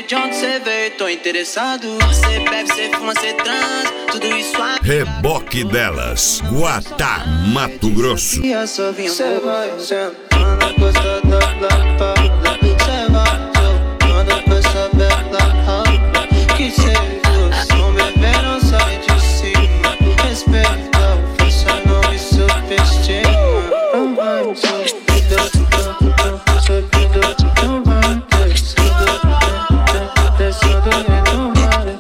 sei de onde cê veio, tô interessado. Cê bebe, cê fuma, cê transa, tudo isso aqui. Reboque delas, Guatá, Mato Grosso. E a sua vinha, cê vai sentando, gosta da lapa. Cê vai jogando com essa bela. Que cê viu, som bebê não sai de cima. Respeita o força, não me subestima. Não vai me subestimar, subidão, não vai descendo e tomando.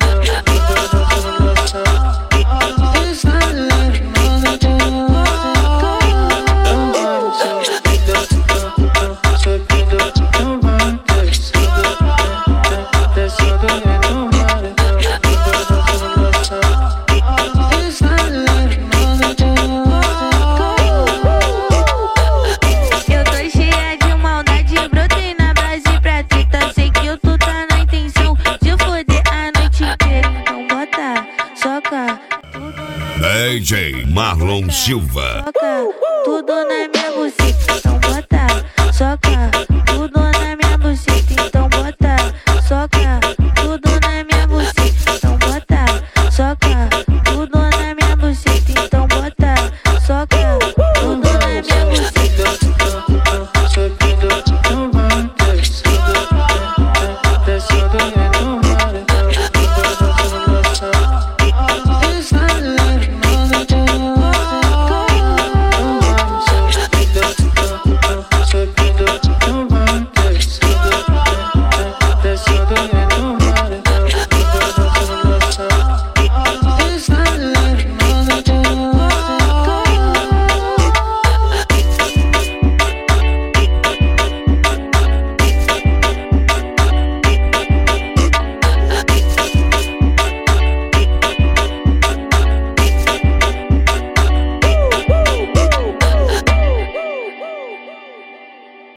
DJ Marlon Silva. Tudo na minha buceta.